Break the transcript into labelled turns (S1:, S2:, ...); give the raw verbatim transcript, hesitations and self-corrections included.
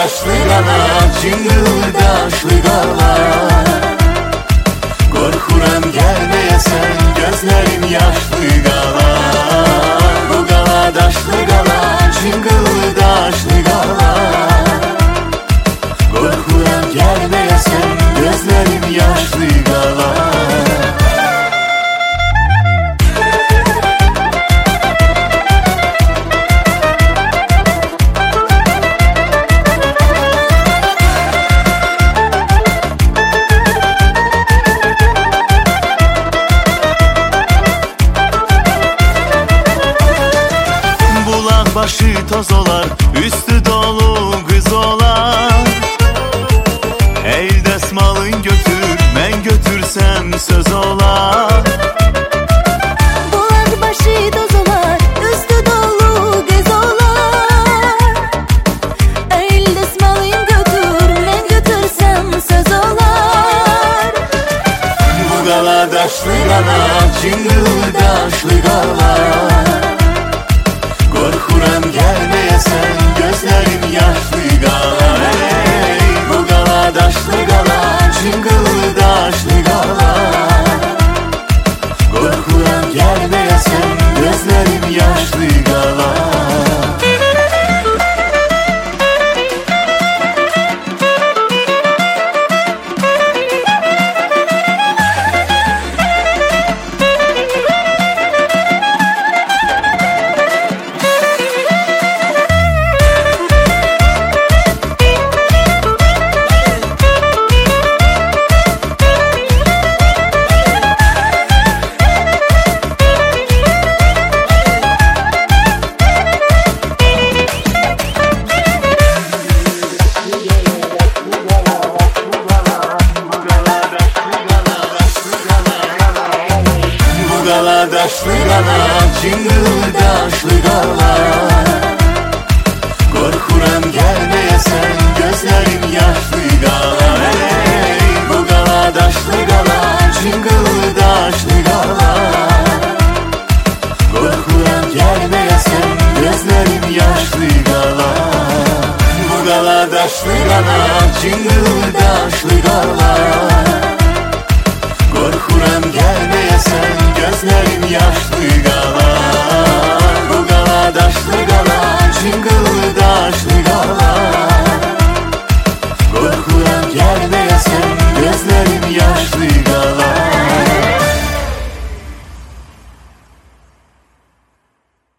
S1: daşlı qala, cingıldaşlı qala. Qorxuram gəlməyəsən, gözlərim yaşlı qala. Bu qala daşlı qala, cingıldaşlı qala. Qorxuram gəlməyəsən, gözlərim yaşlı qala. Başı toz olar, üstü dolu kız olar. El desmalın götür, ben götürsem söz olar.
S2: Bulak başı toz olar, üstü dolu kız olar. El desmalın götür, ben götürsem söz olar.
S1: Bu qala daşlı qala, cingıldaşlı qala. Qorxuram gəlməyəsən, gözlərim yaşlı qala. Hey, bu qala daşlı qala, cingıldaşlı qala. Qorxuram gəlməyəsən, gözlərim yaşlı qala. Qala daşlı qala, cingıldaşlı qala. Qorxuram gəlməyəsən, gözlərim yaşlı qala. Hey, bu qala daşlı qala, cingıldaşlı qala. Qorxuram gəlməyəsən, gözlərim yaşlı qala. Bu qala daşlı qala, cingıldaşlı qala. Qorxuram gəlməyəsən, gözlərim yaşlı qala.